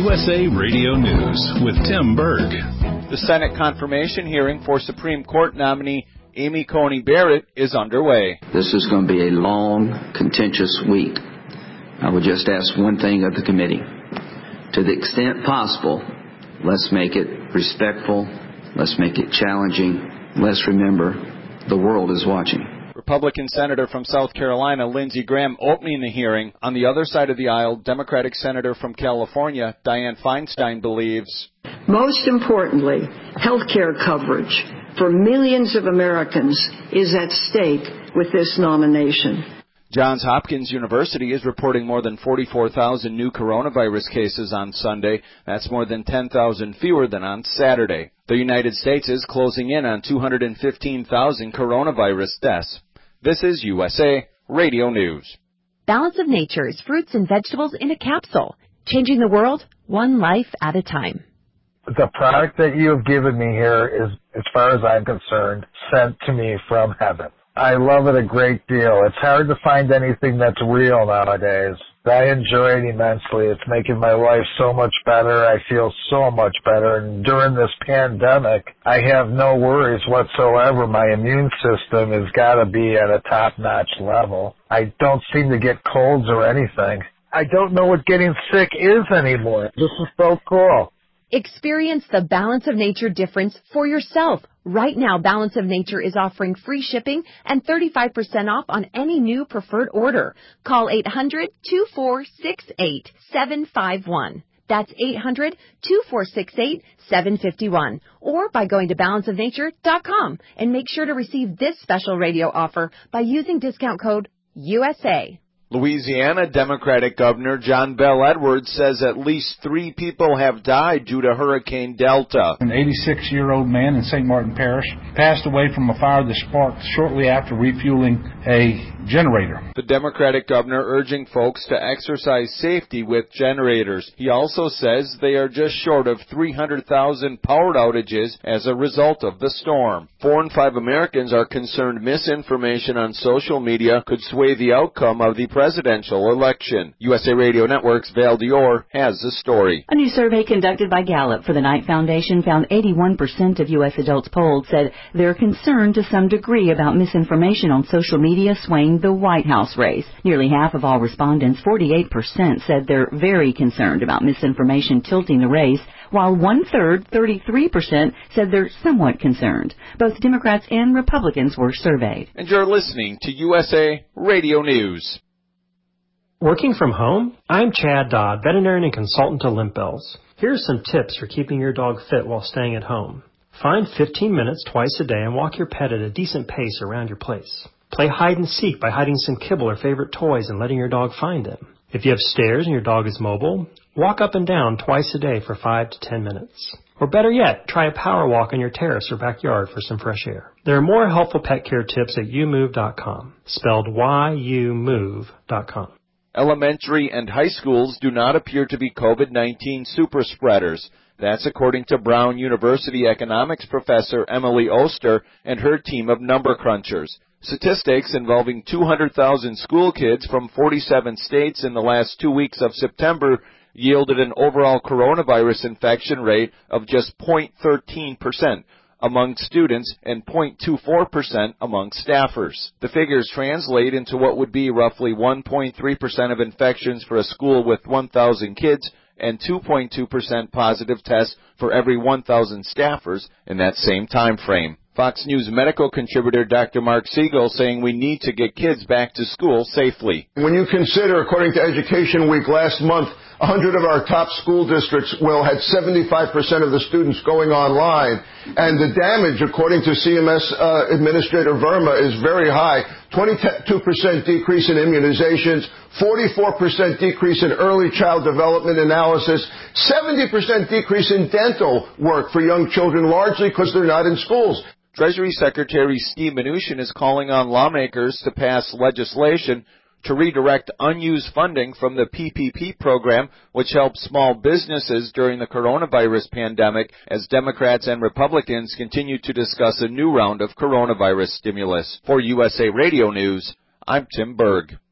USA Radio News with Tim Berg. The Senate confirmation hearing for Supreme Court nominee Amy Coney Barrett is underway. This is going to be a long, contentious week. I would just ask one thing of the committee. To the extent possible, let's make it respectful. Let's make it challenging. Let's remember, the world is watching. Republican Senator from South Carolina, Lindsey Graham, opening the hearing. On the other side of the aisle, Democratic Senator from California, Dianne Feinstein, believes, most importantly, health care coverage for millions of Americans is at stake with this nomination. Johns Hopkins University is reporting more than 44,000 new coronavirus cases on Sunday. That's more than 10,000 fewer than on Saturday. The United States is closing in on 215,000 coronavirus deaths. This is USA Radio News. Balance of Nature's fruits and vegetables in a capsule, changing the world one life at a time. The product that you have given me here is, as far as I'm concerned, sent to me from heaven. I love it a great deal. It's hard to find anything that's real nowadays. I enjoy it immensely. It's making my life so much better. I feel so much better. And during this pandemic, I have no worries whatsoever. My immune system has got to be at a top-notch level. I don't seem to get colds or anything. I don't know what getting sick is anymore. This is so cool. Experience the Balance of Nature difference for yourself. Right now, Balance of Nature is offering free shipping and 35% off on any new preferred order. Call 800-2468-751. That's 800-2468-751. Or by going to balanceofnature.com and make sure to receive this special radio offer by using discount code USA. Louisiana Democratic Governor John Bel Edwards says at least 3 people have died due to Hurricane Delta. An 86-year-old man in St. Martin Parish passed away from a fire that sparked shortly after refueling a generator. The Democratic governor urging folks to exercise safety with generators. He also says they are just short of 300,000 power outages as a result of the storm. 4 in 5 Americans are concerned misinformation on social media could sway the outcome of the presidential election. USA Radio Network's Val Dior has the story. A new survey conducted by Gallup for the Knight Foundation found 81% of U.S. adults polled said they're concerned to some degree about misinformation on social media swaying the White House race. Nearly half of all respondents, 48%, said they're very concerned about misinformation tilting the race, while 1/3, 33%, said they're somewhat concerned. Both Democrats and Republicans were surveyed. And you're listening to USA Radio News. Working from home? I'm Chad Dodd, veterinarian and consultant to Limp Bells. Here's some tips for keeping your dog fit while staying at home. Find 15 minutes twice a day and walk your pet at a decent pace around your place. Play hide and seek by hiding some kibble or favorite toys and letting your dog find them. If you have stairs and your dog is mobile, walk up and down twice a day for 5 to 10 minutes. Or better yet, try a power walk on your terrace or backyard for some fresh air. There are more helpful pet care tips at youmove.com, spelled YOUMOVE.com. Elementary and high schools do not appear to be COVID-19 super spreaders. That's according to Brown University economics professor Emily Oster and her team of number crunchers. Statistics involving 200,000 school kids from 47 states in the last 2 weeks of September yielded an overall coronavirus infection rate of just 0.13% among students and 0.24% among staffers. The figures translate into what would be roughly 1.3% of infections for a school with 1,000 kids and 2.2% positive tests for every 1,000 staffers in that same time frame. Fox News medical contributor Dr. Mark Siegel saying we need to get kids back to school safely. When you consider, according to Education Week last month, 100 of our top school districts had 75% of the students going online, and the damage, according to CMS Administrator Verma, is very high. 22% decrease in immunizations, 44% decrease in early child development analysis, 70% decrease in dental work for young children, largely because they're not in schools. Treasury Secretary Steve Mnuchin is calling on lawmakers to pass legislation to redirect unused funding from the PPP program, which helps small businesses during the coronavirus pandemic, as Democrats and Republicans continue to discuss a new round of coronavirus stimulus. For USA Radio News, I'm Tim Berg.